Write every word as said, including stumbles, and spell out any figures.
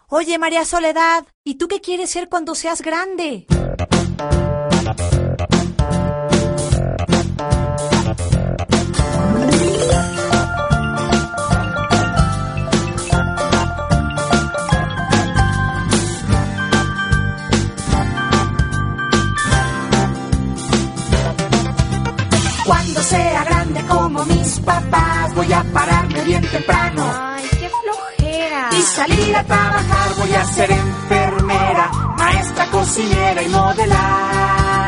Oye, María Soledad, ¿y tú qué quieres ser cuando seas grande? Cuando sea grande como mis papás, voy a pararme bien temprano. Ay, qué flojera. Y salir a trabajar, voy a ser enfermera, maestra, cocinera y modelar.